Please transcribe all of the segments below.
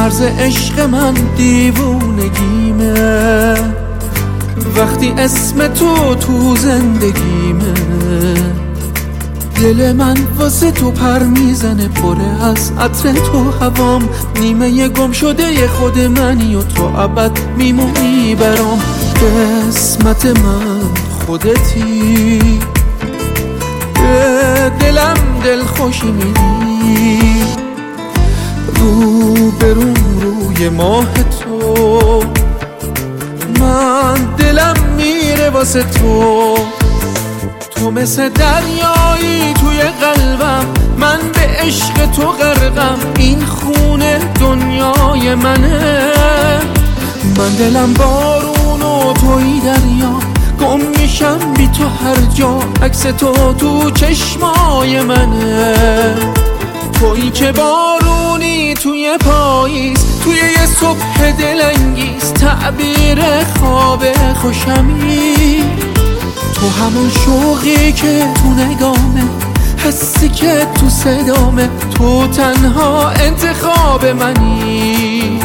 مرز عشق من دیوونگیمه، وقتی اسم تو زندگیمه. دل من واسه تو پر میزنه، پره از عطر تو هوام. نیمه گم شده خود منی و تو ابد میمونی برام. قسمت من خودتی، به دلم دل خوشی میدی. رو برون روی ماه تو، من دلم میره واسه تو. تو مثل دریایی توی قلبم، من به عشق تو غرقم. این خونه دنیای منه، من دلم بارون و توی دریا. گم میشم بی تو هر جا، عکس تو چشمای منه. تویی که بارونی توی پاییز، توی یه صبح دلانگیز. تعبیر خواب خوشمی، تو همون شوقی که تو نگامه، حسی که تو صدامه. تو تنها انتخاب منی.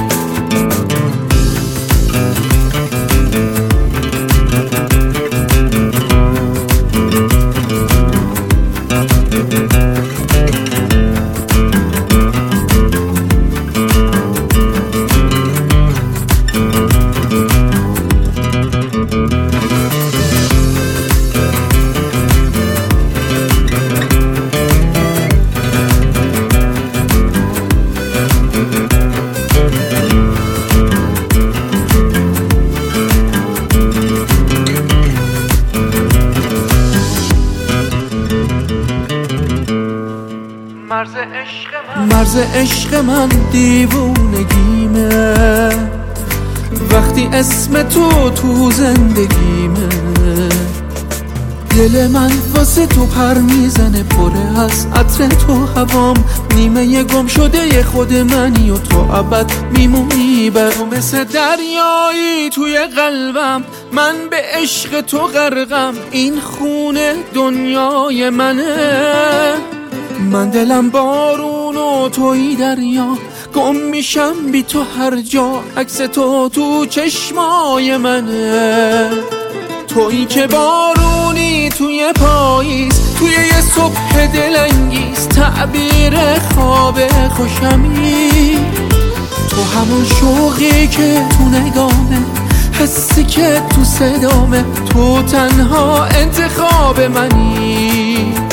مرز عشق من دیوونگیمه، وقتی اسم تو زندگیمه. دل من واسه تو پر میزنه، پره از عطر تو هوام. نیمه گم شده خود منی و تو ابد میمونی برام. مثل دریایی توی قلبم، من به عشق تو غرقم. این خونه دنیای منه، من دلم بارون و توی دریا. گم میشم بی تو هر جا، عکس تو چشمای منه. تویی که بارونی توی پاییز، توی یه صبح دلانگیز. تعبیر خواب خوشمی، تو همون شوقی که تو نگامه، حسی که تو صدامه. تو تنها انتخاب منی.